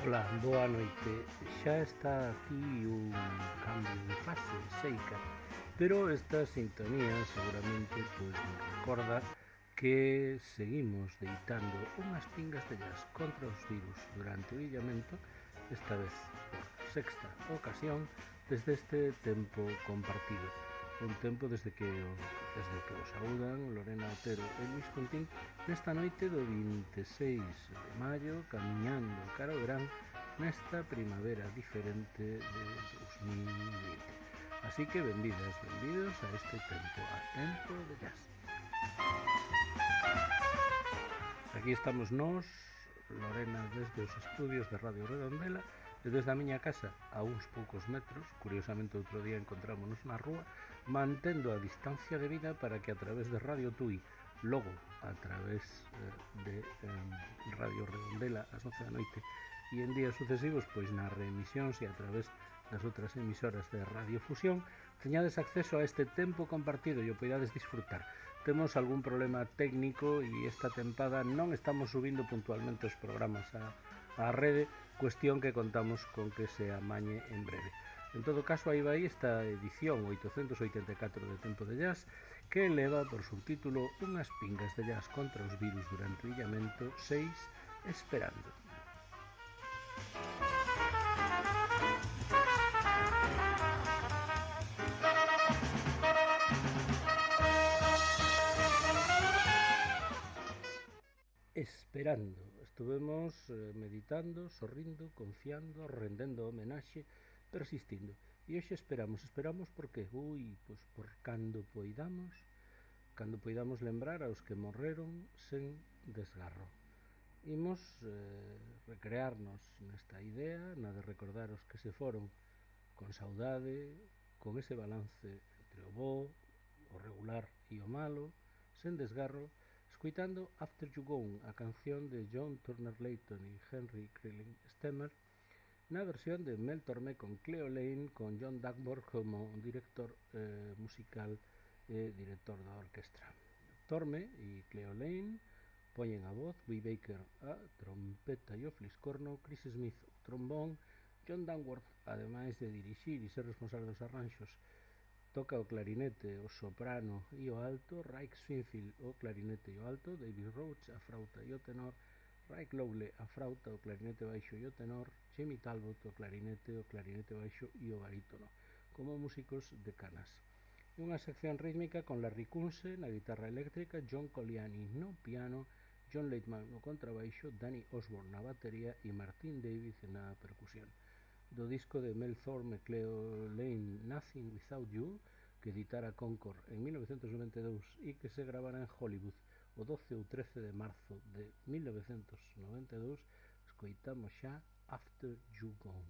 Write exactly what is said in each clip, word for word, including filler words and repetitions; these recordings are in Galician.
Ola, boa noite. Xa está aquí un cambio de fase, seica, pero esta sintonía seguramente pois nos recorda que seguimos deitando unhas pingas de gas contra os virus durante o illamento, esta vez por sexta ocasión, desde este tempo compartido. Un tempo desde que o, desde que o saúdan Lorena Otero e Luis Contín nesta noite do vinte e seis de maio, camiñando cara ao verán nesta primavera diferente de dos mil vinte. Así que benvidas, benvidos a este tempo, a tempo de jazz. Aquí estamos nós, Lorena desde os estudios de Radio Redondela e desde a miña casa a uns poucos metros, curiosamente outro día encontrámonos na rúa, mantendo a distancia de vida para que a través de Radio Tui, logo a través eh, de eh, Radio Redondela ás doce da noite e en días sucesivos pois nas reemisións e a través das outras emisoras de Radiofusión teñades acceso a este tempo compartido e o poidades disfrutar. Temos algún problema técnico e esta tempada non estamos subindo puntualmente os programas a, a rede, cuestión que contamos con que se amañe en breve. En todo caso, aí vai esta edición oitocentos oitenta e catro de Tempo de Jazz, que leva por subtítulo Unhas pingas de jazz contra os virus durante o illamento seis, esperando. Esperando, estuvemos eh, meditando, sorrindo, confiando, rendendo homenaxe, persistindo. E hoxe esperamos, esperamos por que? Ui, pois por cando poidamos, cando poidamos lembrar aos que morreron sen desgarro. Imos eh, recrearnos nesta idea, na de recordar os que se foron con saudade, con ese balance entre o bo, o regular e o malo, sen desgarro, escuitando After You Gone, a canción de John Turner Layton e Henry Krilling Stemmer, na versión de Mel Tormé con Cleo Lane, con John Dagmore como director eh, musical e director da orquestra. Tormé e Cleo Lane poñen a voz, Guy Baker a trompeta e o fliscorno, Chris Smith o trombón, John Dagworth, ademais de dirixir e ser responsable dos arranxos, toca o clarinete, o soprano e o alto, Raik Swinfield o clarinete e o alto, David Roach a frauta e o tenor, Raik Lowley a frauta, o clarinete baixo e o tenor, Jimmy Talbot o clarinete, o clarinete baixo e o barítono, como músicos de canas. E unha sección rítmica con Larry Kunze na guitarra eléctrica, John Colliani no piano, John Laitman no contrabaixo, Danny Osborne na batería e Martin Davis na percusión. Do disco de Mel Thorne e Cleo Lane, Nothing Without You, que editara Concord en mil novecentos noventa e dous e que se gravara en Hollywood o doce ou trece de marzo de mil novecentos noventa e dous, escoitamos xa After You Gone.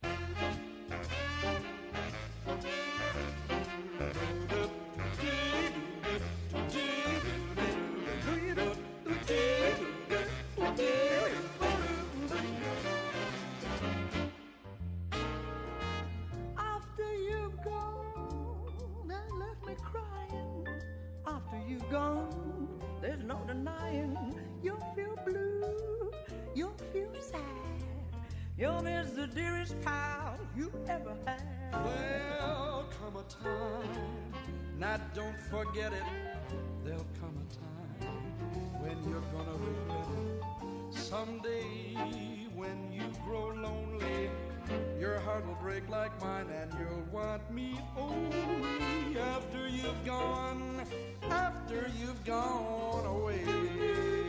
After you've gone, there's no denying you'll feel blue, you'll feel sad. You'll miss the dearest pal you ever had. There'll come a time, now don't forget it. There'll come a time when you're gonna regret it. Someday when you grow lonely, your heart will break like mine and you'll want me only after you've gone, after you've gone away.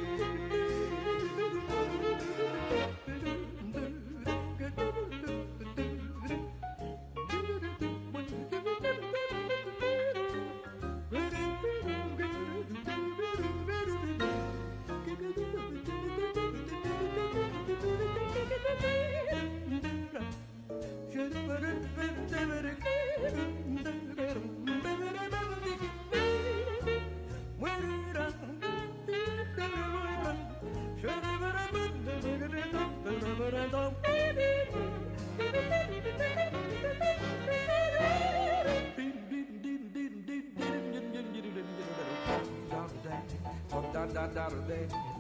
Da da da da da.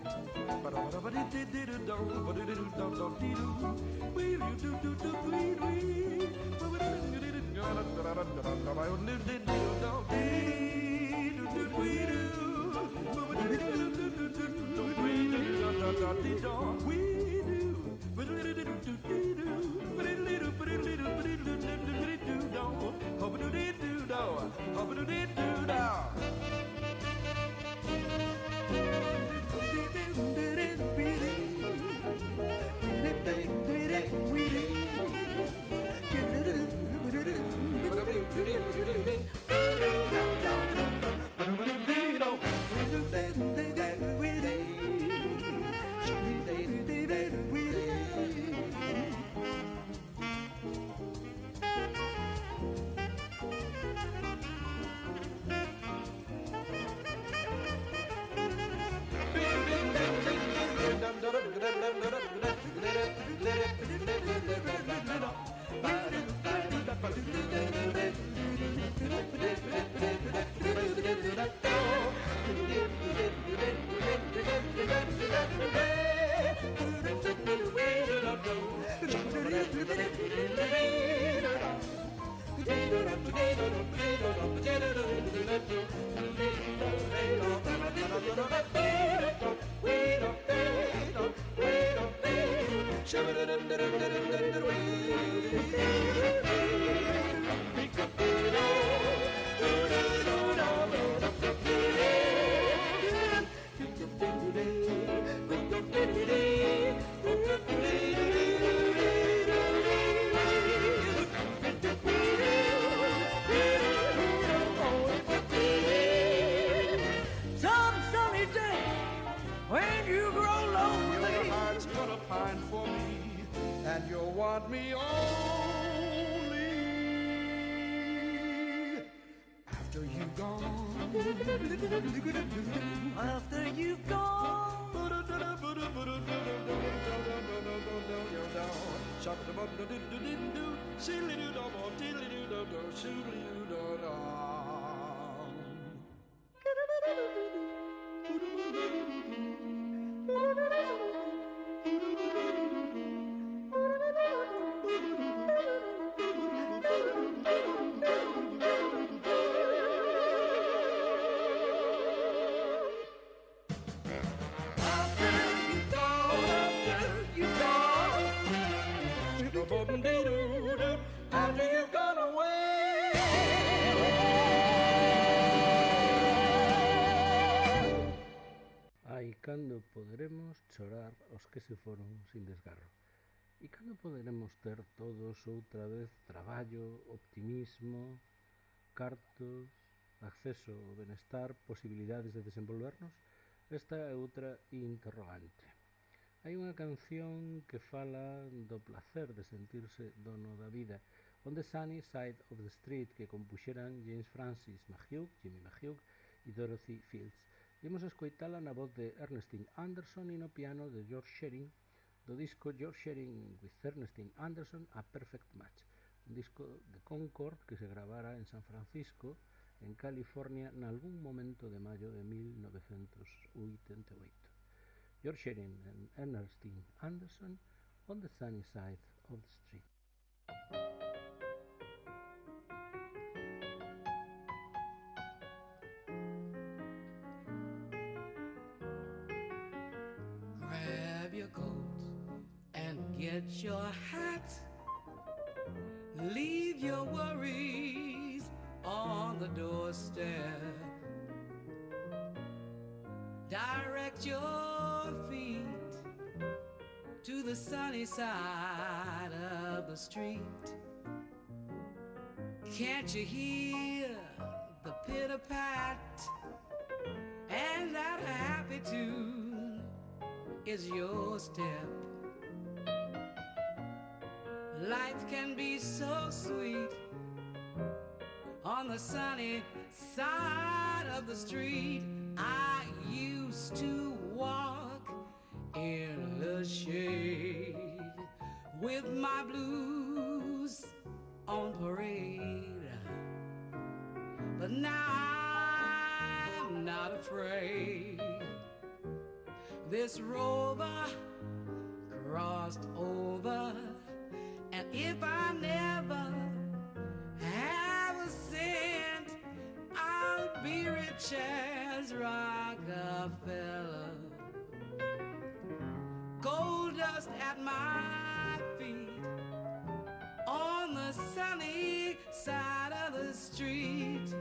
Some sunny day when you grow lonely, your heart's gonna pine for me, and you'll want me only after you've gone. after you've gone. After you've gone away. Ai, cando poderemos chorar os que se foron sin desgarro? E cando poderemos ter todos outra vez traballo, optimismo, cartos, acceso ao benestar, posibilidades de desenvolvernos? Esta é outra interrogante. Hai unha canción que fala do placer de sentirse dono da vida, On the Sunny Side of the Street, que compuxeran James Francis McHugh, Jimmy McHugh e Dorothy Fields. Imos escoitala na voz de Ernestine Anderson e no piano de George Shearing, do disco George Shearing with Ernestine Anderson, A Perfect Match, un disco de Concord que se gravara en San Francisco, en California, nalgún momento de maio de mil novecentos oitenta e oito. George Shearing and Ernestine Anderson, On the Sunny Side of the Street. Grab your coat and get your hat. Leave your worries on the doorstep. Direct your feet to the sunny side of the street. Can't you hear the pitter-pat? And that happy tune is your step. Life can be so sweet on the sunny side of the street. I used to walk in the shade with my blues on parade, but now I'm not afraid. this rover crossed over, and if I never have a cent, I'll be rich as Rockefeller. Gold dust at my feet on the sunny side of the street.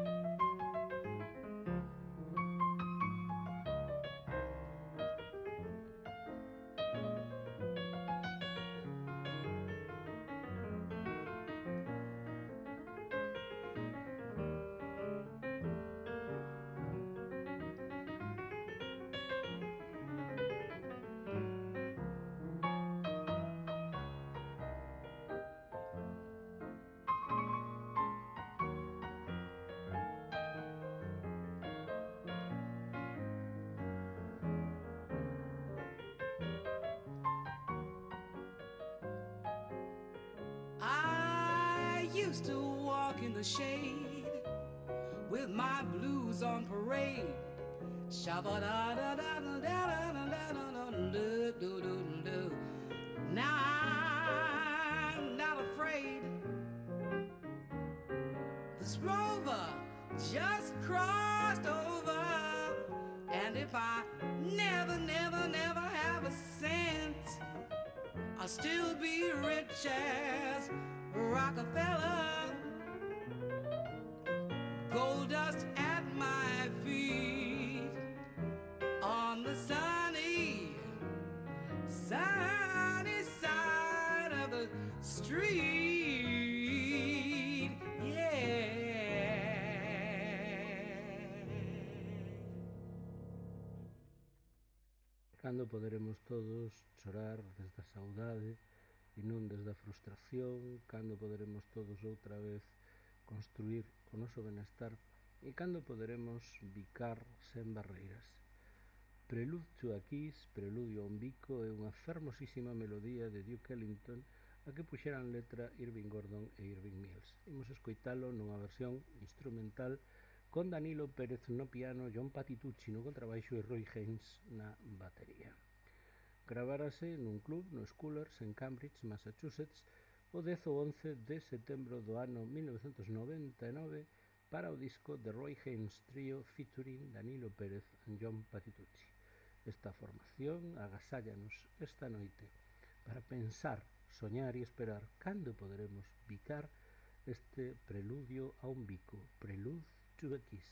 I used to walk in the shade with my blues on parade. Shabba-da-da-da-da-da-da-da-da-da-da-da-da-da. Now I'm not afraid. This rover just crossed over, and if I never, never, never have a cent, I'll still be rich as Rockefeller. Gold dust at my feet on the sunny, sunny side of the street. Yeah. Cando poderemos todos chorar desde a saudade e non desde a frustración, cando poderemos todos outra vez construir o noso benestar e cando poderemos bicar sen barreiras. Prelude to a Kiss, Preludio a un bico, é unha fermosísima melodía de Duke Ellington a que puxeran letra Irving Gordon e Irving Mills. Imos escoitalo nunha versión instrumental con Danilo Pérez no piano, John Patitucci no contrabaixo e Roy Haynes na batería. Gravárase nun club no Schullers en Cambridge, Massachusetts, o dez ou once de setembro do ano mil novecentos noventa e nove para o disco The Roy Haynes Trio featuring Danilo Pérez e John Patitucci. Esta formación agasállanos esta noite para pensar, soñar e esperar cando poderemos bicar este preludio a un bico, Prelude to a Kiss.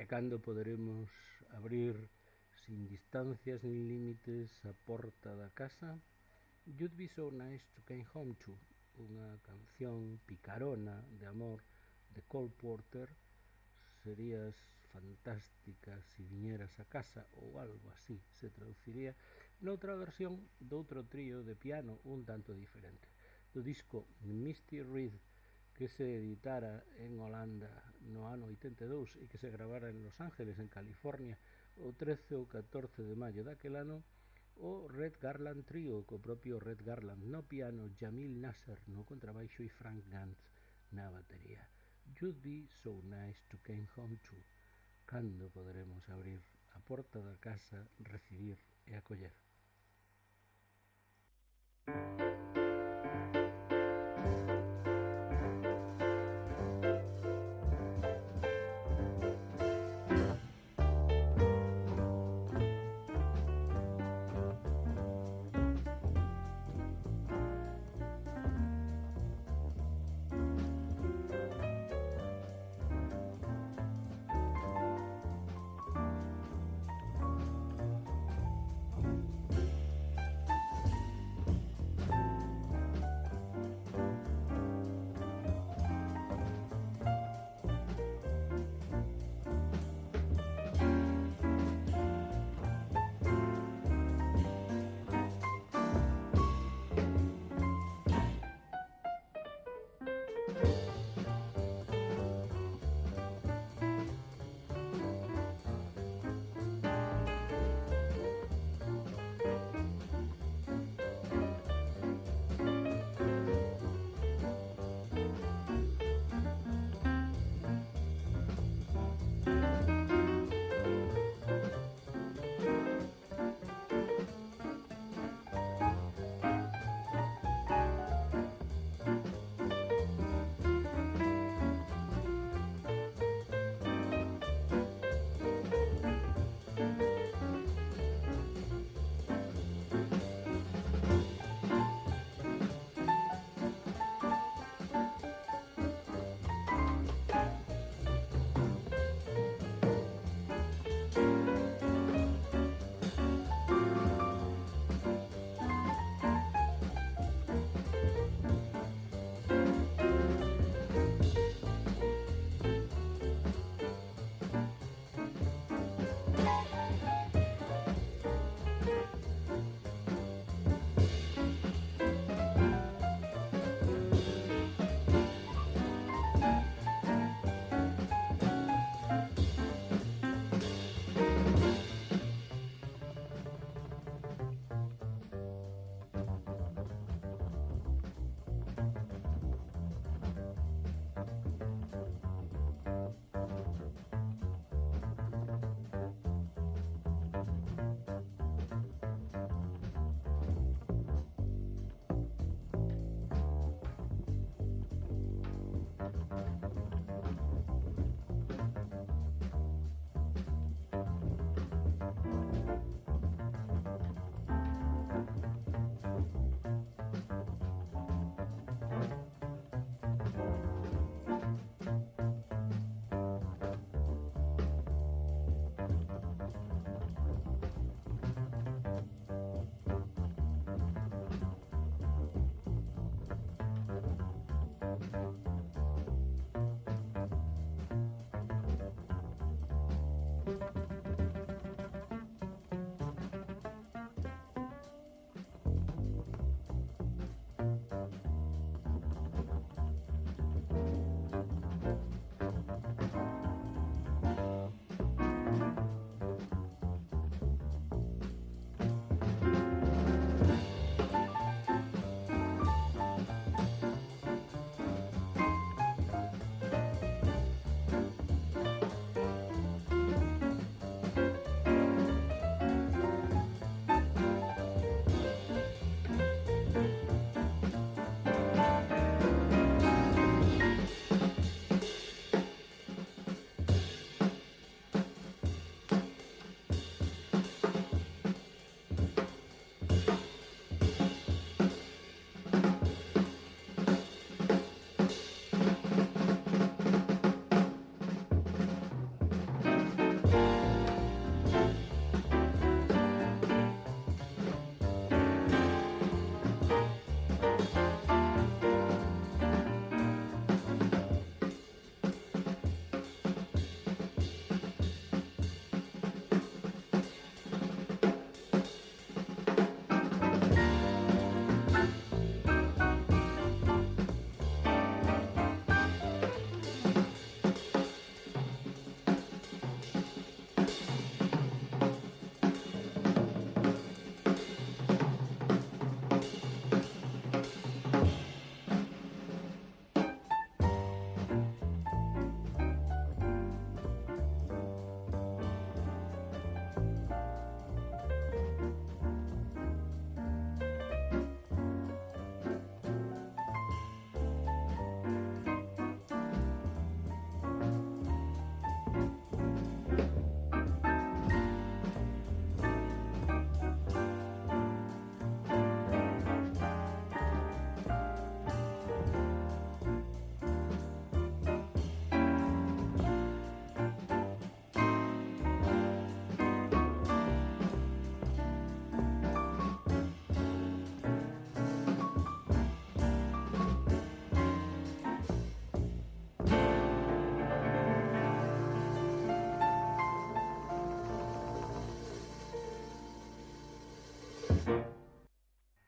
cando poderemos abrir sin distancias nin límites a porta da casa? You'd be so nice to come home to, unha canción picarona de amor de Cole Porter. Serías fantástica se viñeras a casa, ou algo así se traduciría noutra versión doutro trío de piano un tanto diferente, do disco Misty Reed, que se editara en Holanda no ano oitenta e dous e que se gravara en Los Ángeles, en California, o trece ou catorce de maio daquel ano. O Red Garland Trio, co propio Red Garland no piano, Jamil Nasser no contrabaixo e Frank Gantz na batería. You'd be so nice to come home to. Cando poderemos abrir a porta da casa, recibir e acoller?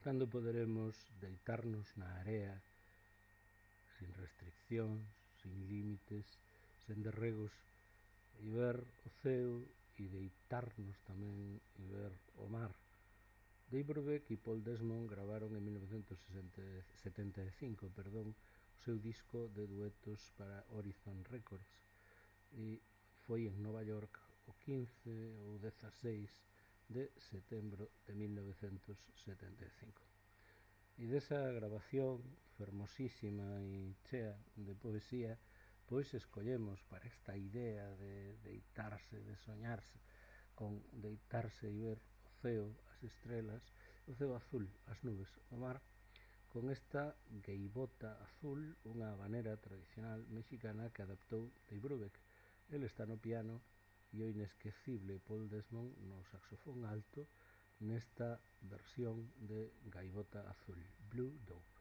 Cando poderemos deitarnos na area sin restriccións, sin límites, sen derregos, e ver o ceo e deitarnos tamén e ver o mar. Dave Brubeck e Paul Desmond gravaron en mil novecentos setenta e cinco perdón, o seu disco de duetos para Horizon Records, e foi en Nova York o quince ou dezaseis de setembro de mil novecentos setenta e cinco. E desa grabación fermosísima e chea de poesía, pois escollemos para esta idea de deitarse, de soñarse con deitarse e ver o ceo, as estrelas, o ceo azul, as nubes, o mar, con esta gaivota azul, unha habanera tradicional mexicana que adaptou Dave Brubeck. El está no piano e o inesquecible Paul Desmond no saxofón alto nesta versión de Gaivota Azul, Blue Dove.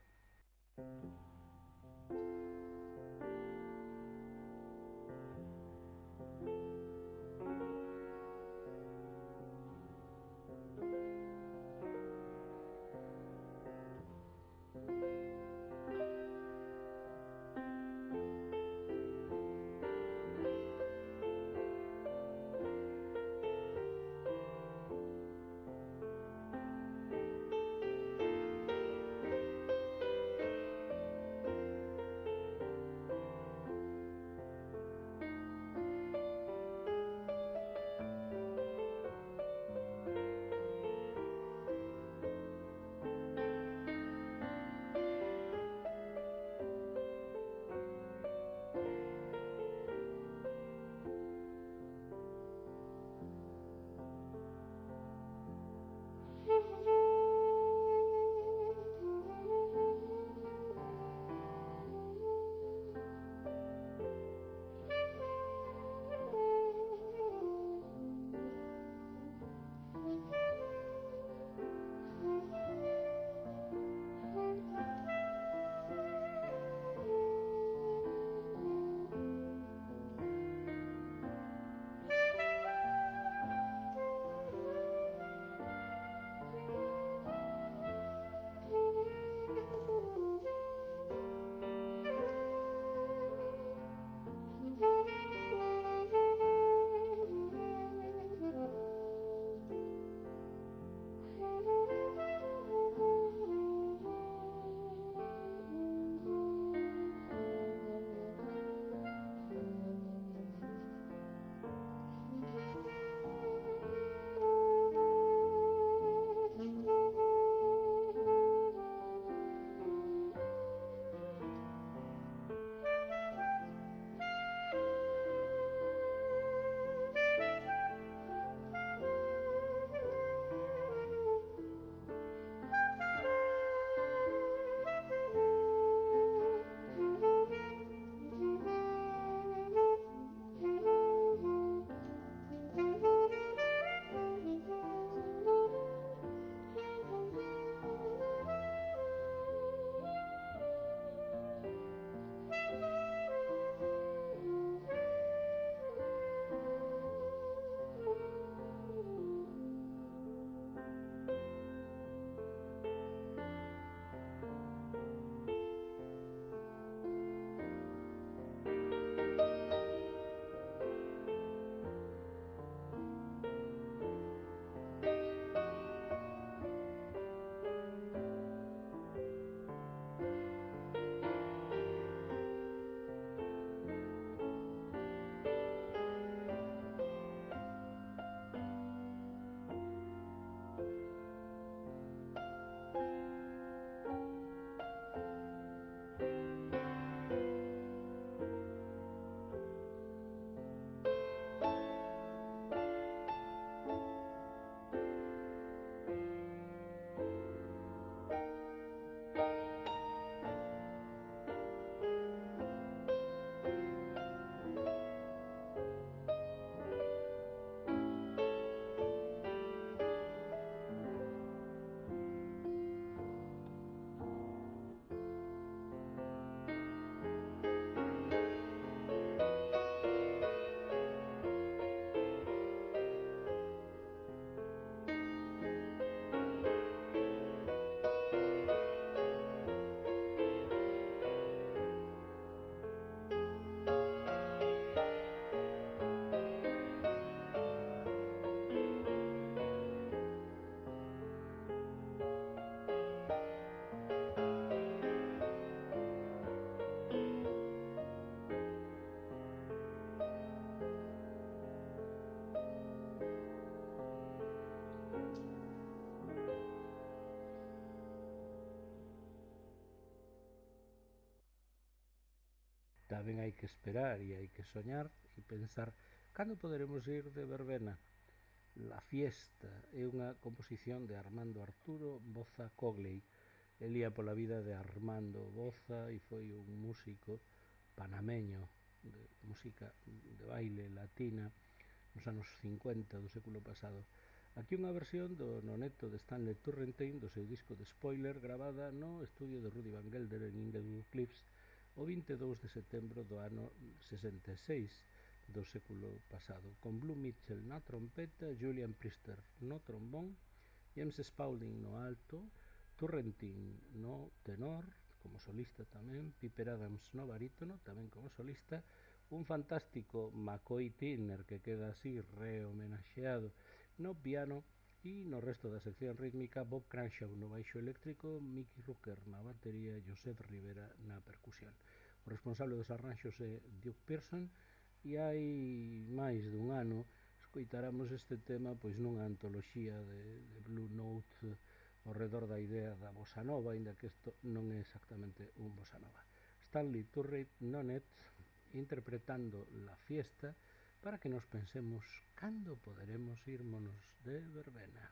tamén hai que esperar e hai que soñar e pensar cando poderemos ir de verbena. La Fiesta é unha composición de Armando Arturo Boza Cogley. Elía pola vida de Armando Boza e foi un músico panameño de música de baile latina nos anos cincuenta do século pasado. Aquí unha versión do noneto de Stanley Turrentine do seu disco de Spoiler, gravada no estudio de Rudy Van Gelder en Inglewood Cliffs o vinte e dous de setembro do ano sesenta e seis do século pasado, con Blue Mitchell na trompeta, Julian Priester no trombón, James Spaulding no alto, Turrentine no tenor, como solista tamén, Piper Adams no barítono, tamén como solista, un fantástico McCoy Tyner que queda así re-homenaxeado no piano e no resto da sección rítmica Bob Cranshaw no baixo eléctrico, Mickey Rooker na batería e Joseph Rivera na percusión. O responsable dos arranxos é Duke Pearson e hai máis dun ano escoitáramos este tema pois nunha antoloxía de, de Blue Note ao redor da idea da bossa nova, ainda que isto non é exactamente un bossa nova. Stanley Turret Nonet interpretando La Fiesta para que nos pensemos cando poderemos irmonos de verbena.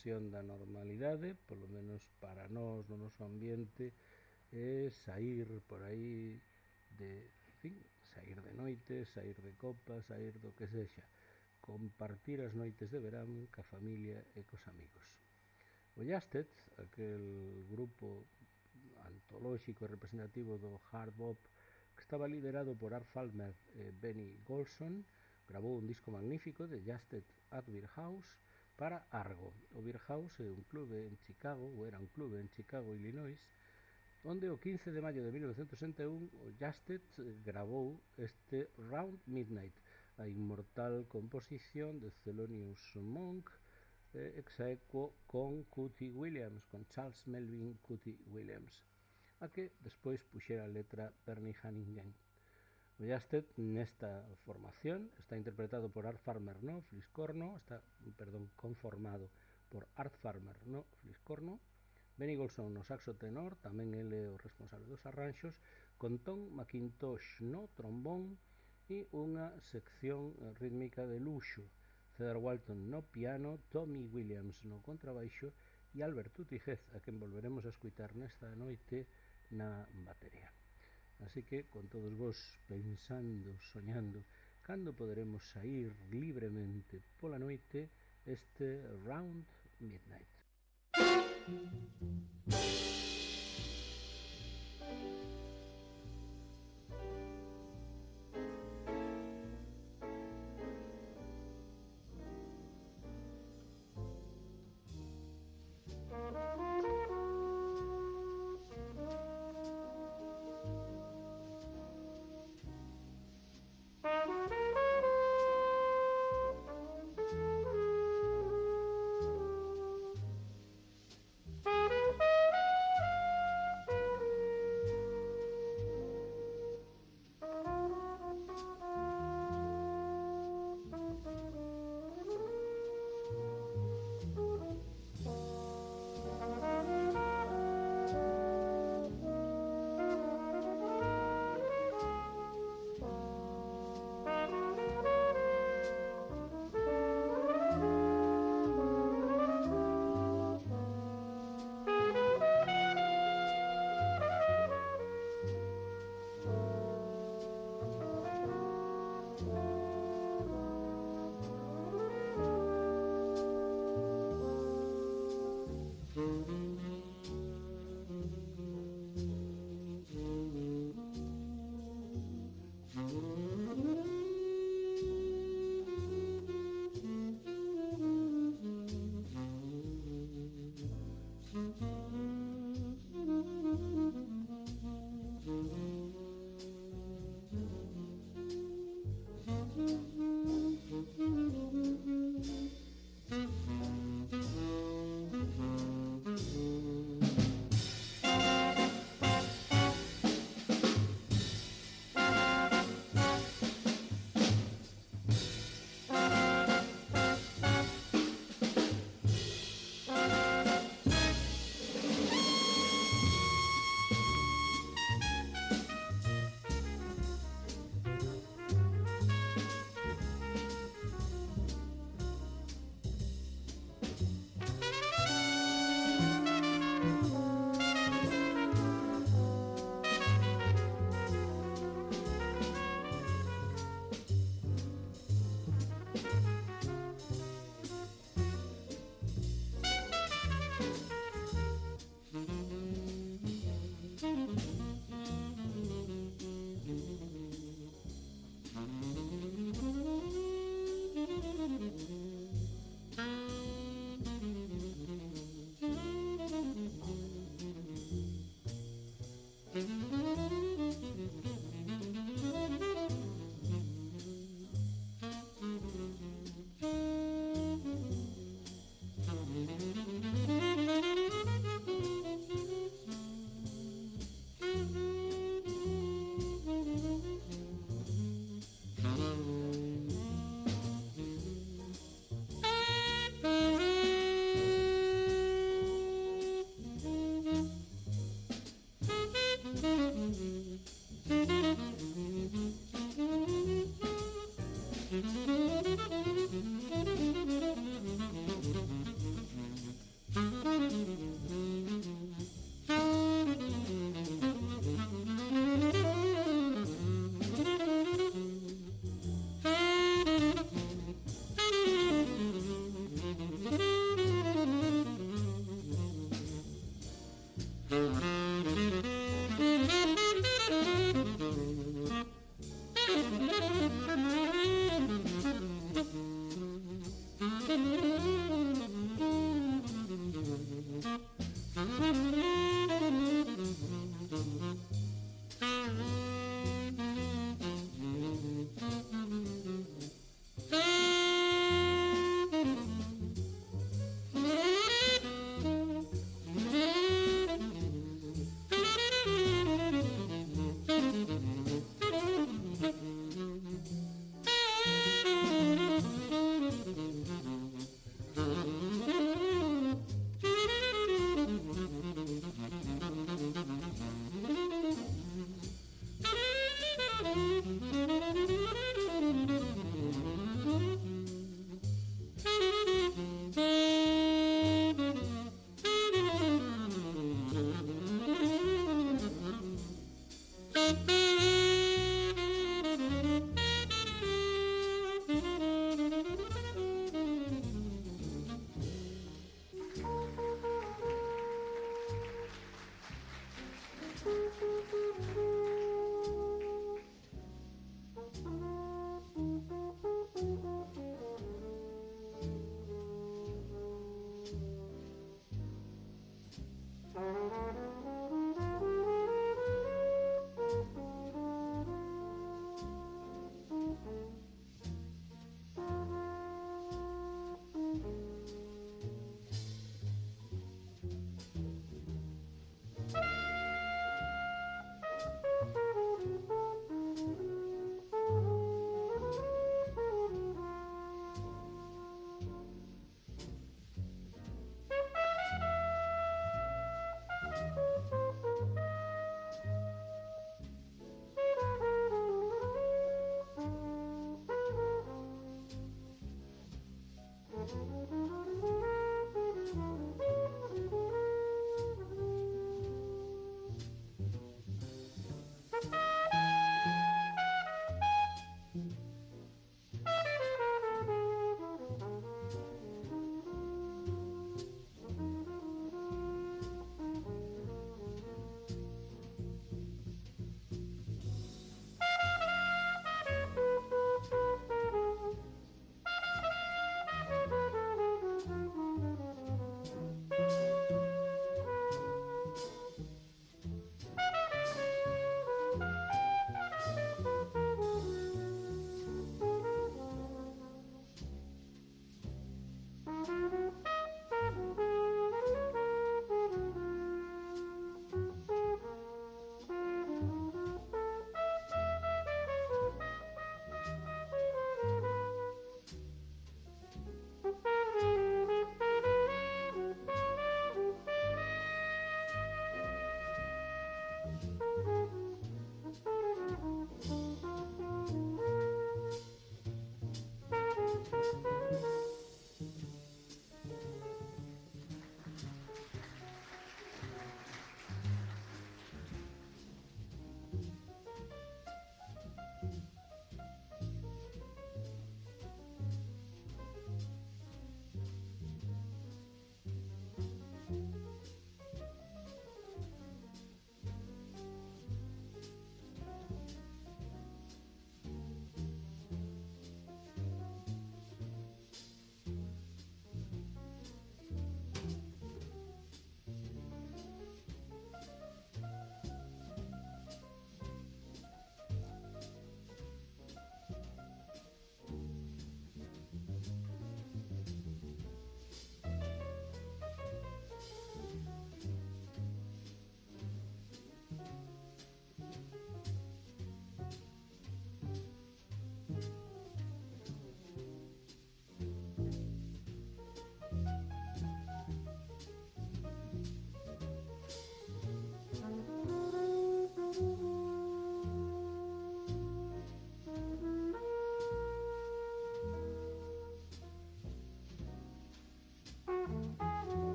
reversión da normalidade, polo menos para nós no noso ambiente, é sair por aí de, en fin, sair de noite, sair de copas, sair do que sexa, compartir as noites de verán ca familia e cos amigos. O Yasted, aquel grupo antolóxico e representativo do hard bop que estaba liderado por Art Falmer e Benny Golson, grabou un disco magnífico de Yasted at Beer House para Argo. O Beer House é un clube en Chicago, ou era un clube en Chicago, Illinois, onde o quince de maio de mil novecentos sesenta e un o Yasted grabou este Round Midnight, a inmortal composición de Thelonious Monk, eh, ex aequo con Cootie Williams, con Charles Melvin Cootie Williams, a que despois puxera a letra Bernie Hanningen. O Yasted nesta formación está interpretado por Art Farmer no fliscorno, está, perdón, conformado por Art Farmer no fliscorno, Benny Golson no saxo tenor, tamén ele é o responsable dos arranxos, con Tom McIntosh no trombón e unha sección rítmica de luxo, Cedar Walton no piano, Tommy Williams no contrabaixo e Albert Utijez, a quen volveremos a escutar nesta noite na batería. Así que, con todos vos pensando, soñando, cando poderemos sair libremente pola noite, este Round Midnight.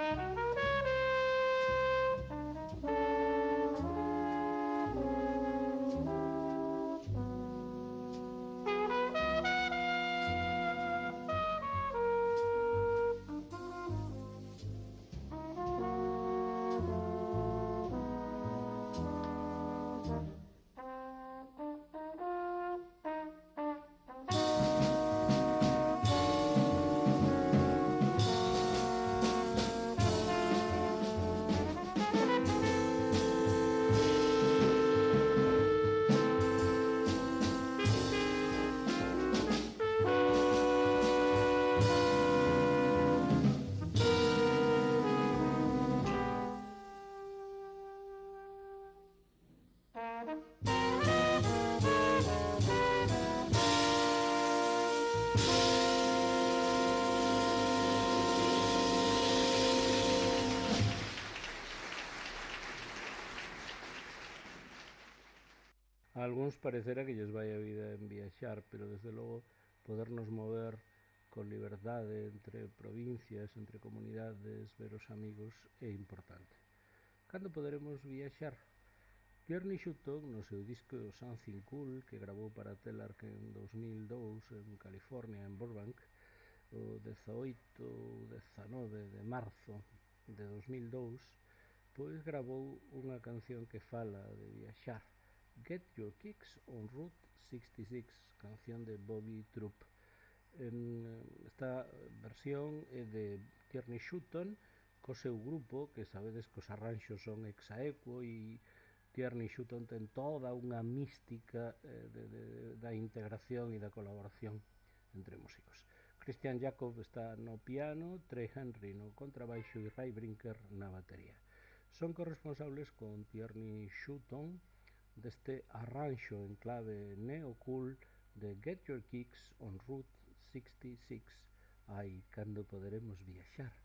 A algúns parecerá que lles vai a vida en viaxar, pero desde logo podernos mover con liberdade entre provincias, entre comunidades, ver os amigos é importante. Cando poderemos viaxar? Tierney Sutton, no seu disco Something Cool, que gravou para Telarc en dous mil dous en California, en Burbank, o dezaoito ou dezanove de marzo de dous mil dous, pois gravou unha canción que fala de viaxar, Get Your Kicks on Route sesenta e seis, canción de Bobby Troop. En esta versión é de Tierney Sutton co seu grupo, que sabedes que os arranxos son ex aequo e Tierney Sutton ten toda unha mística eh, de, de, da integración e da colaboración entre músicos. Christian Jacob está no piano, Trey Henry no contrabaixo e Ray Brinker na batería. Son corresponsables con Tierney Sutton deste arranxo en clave neo-cool de Get Your Kicks on Route sesenta e seis. Ai, cando poderemos viaxar?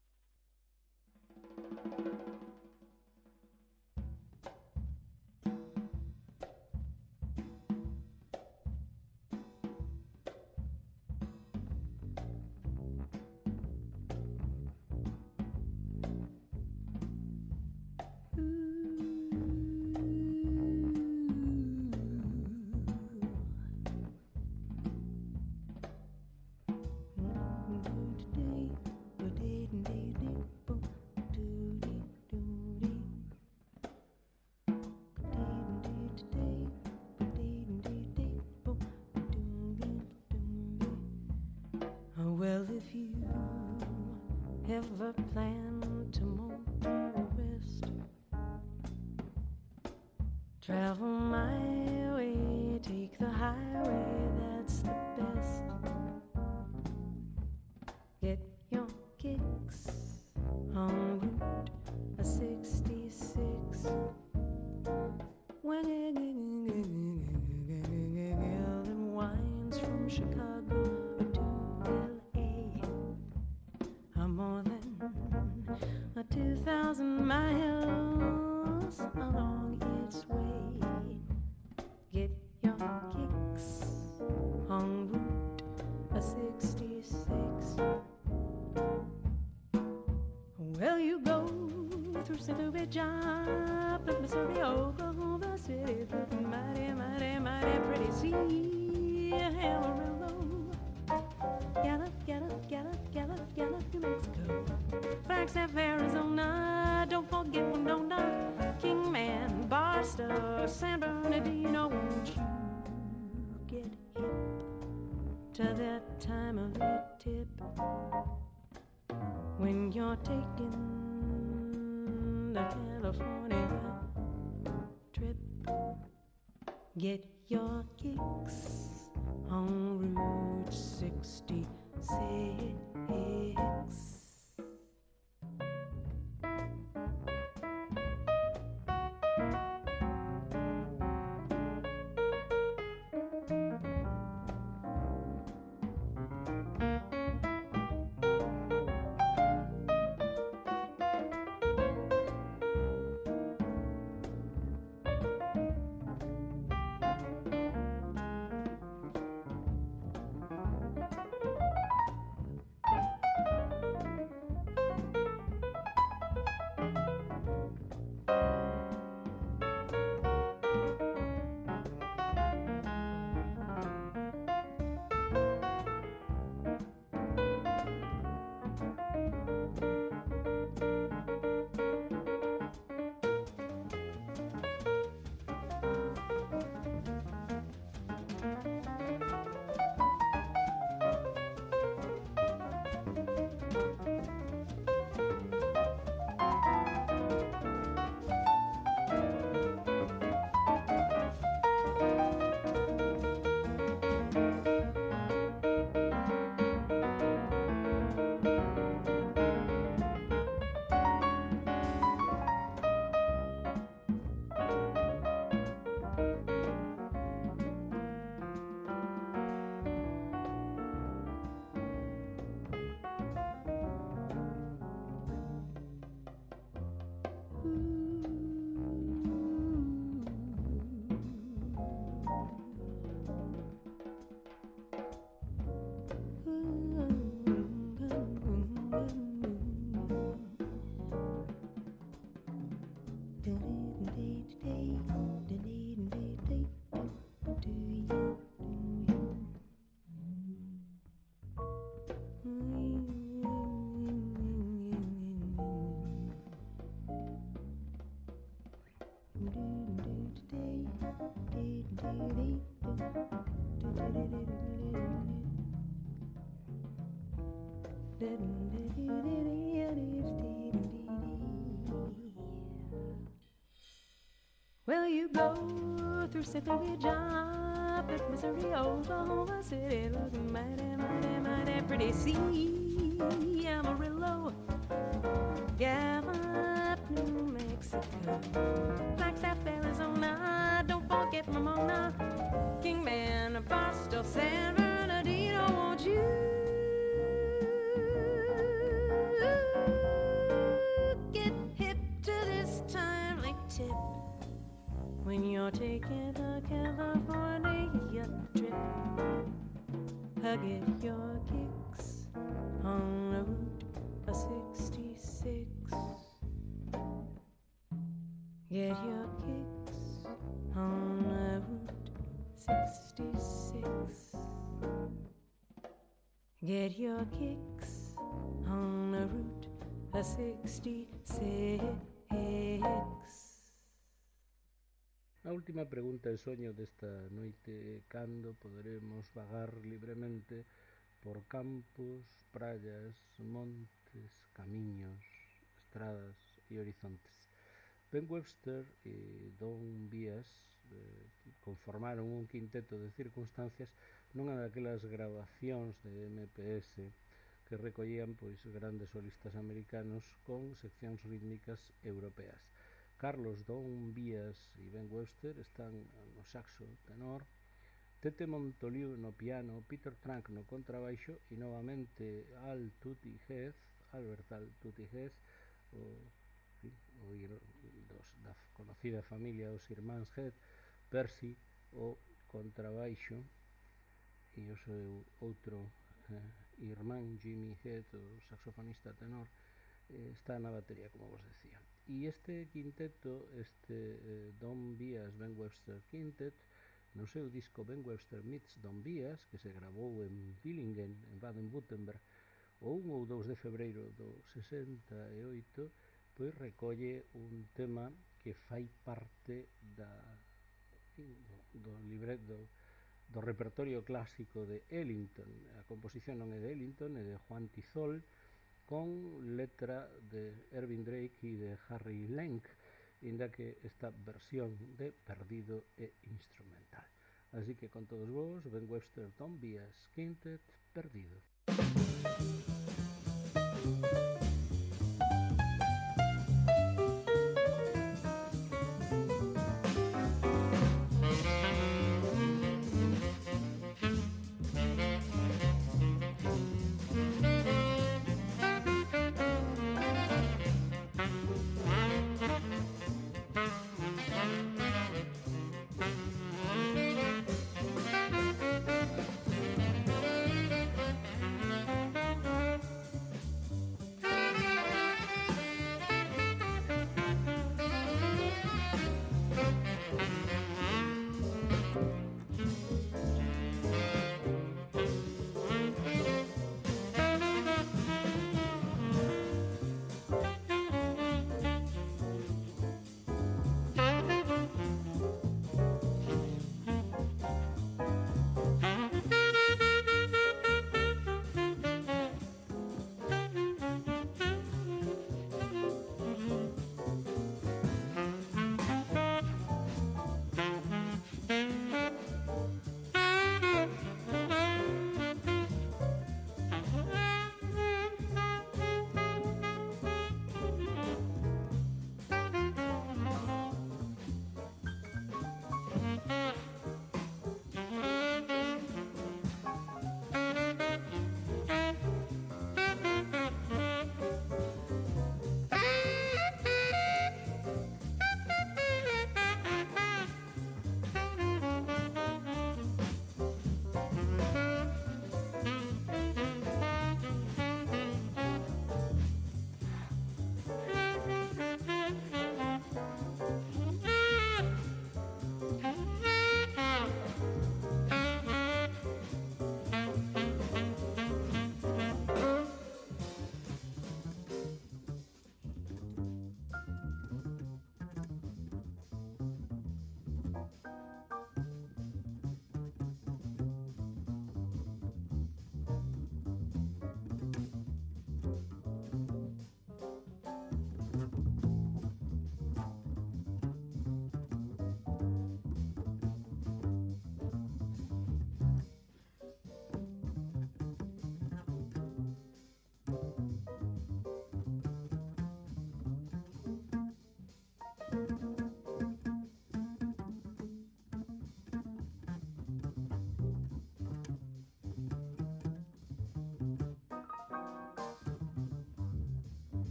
Well, if you ever plan to move west, travel my way, take the highway, that's the best. Get your kicks on Route sixty-six. Well, it winds from Chicago to L A, more than two thousand miles along its way. Get your kicks on Route sixty-six. Well, you go through Saint Louis, Joplin, Missouri, Oklahoma City, through the mighty, mighty, mighty pretty sea, Amarillo, Gallup, Gallup, Gallup, Gallup, Gallup, New Mexico, Flagstaff, Arizona, don't forget Winona, Kingman, Barstow, San Bernardino. Won't you get hip to that time of the tip when you're taking the California trip? Get your kicks on Route sixty-six. Well, you go through Saint Louis, Joplin, Missouri, Oklahoma City, looking mighty, mighty, mighty pretty. See Amarillo, Gallup, New Mexico, Flagstaff, Arizona. Don't forget Ramona, Kingman, Boston, San Bernardino. Won't you get hip to this timely tip when you're taking a California trip? Get your kicks on Route sixty-six. Get your kicks on Route sixty-six. Get your kicks on Route sixty-six. A última pregunta de soño desta noite é cando poderemos vagar libremente por campos, praias, montes, camiños, estradas e horizontes. Ben Webster e Don Byas eh, conformaron un quinteto de circunstancias nunha daquelas grabacións de M P S que recollían pois grandes solistas americanos con seccións rítmicas europeas. Carlos Don Byas e Ben Webster están no saxo tenor, Tete Montoliu no piano, Peter Trunk no contrabaixo e novamente Al Tutti Heath, Albert Al Tutti Heath, o, o dos, da conocida familia dos irmáns Heath, Percy o contrabaixo e o seu outro eh, irmán Jimmy Heath, o saxofonista tenor, está na batería, como vos decía. E este quinteto, este eh, Don Byas Ben Webster Quintet, no seu disco Ben Webster Meets Don Byas, que se gravou en Villingen, en Baden-Württemberg, o un ou dous de febreiro do sesenta e oito, pois recolle un tema que fai parte da, do, do libreto do repertorio clásico de Ellington. A composición non é de Ellington, é de Juan Tizol, con letra de Erwin Drake e de Harry Lenk, inda que esta versión de Perdido é instrumental. Así que con todos vos, Ben Webster, Don Byas Quintet, Perdido.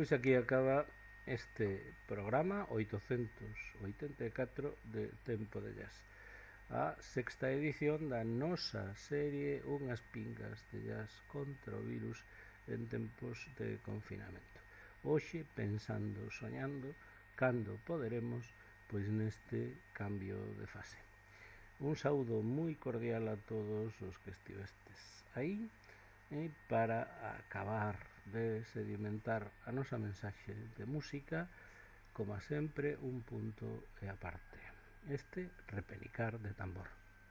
Pois aquí acaba este programa oitocentos oitenta e catro de Tempo de Jazz, a sexta edición da nosa serie Unhas pingas de jazz contra o virus en tempos de confinamento. Hoxe pensando, soñando, cando poderemos, pois neste cambio de fase. Un saúdo moi cordial a todos os que estivestes aí, e para acabar de sedimentar a nosa mensaxe de música, como sempre, un punto e aparte. Este repenicar de tambor.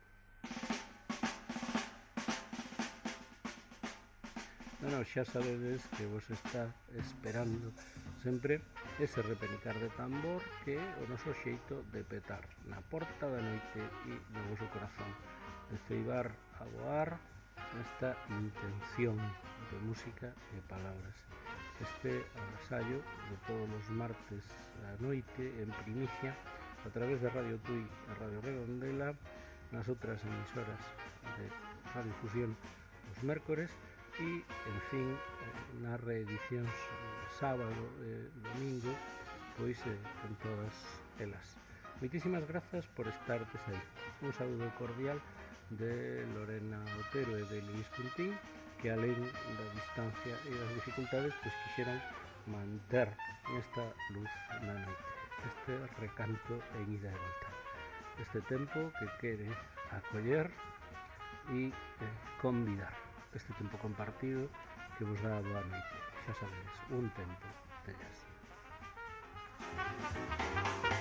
Bueno, xa sabedes que vos está esperando sempre ese repenicar de tambor, que é o noso xeito de petar na porta da noite e no voso corazón, de ceibar a voar esta intención de música e palabras. Este agasallo de todos os martes a noite en primicia a través de Radio Tui e Radio Redondela, nas outras emisoras de radiofusión os mércores e, en fin, nas reedicións sábado e domingo, pois en todas elas. Moitísimas grazas por estartes aí. Un saúdo cordial de Lorena Otero e de Luis Puntín, que alén da distancia e das dificultades, pois quixeron manter esta luz na noite, este recanto en ida e volta, este tempo que quere acoller e eh, convidar, este tempo compartido que vos dá a boa noite. Xa sabedes, un tempo de jazz.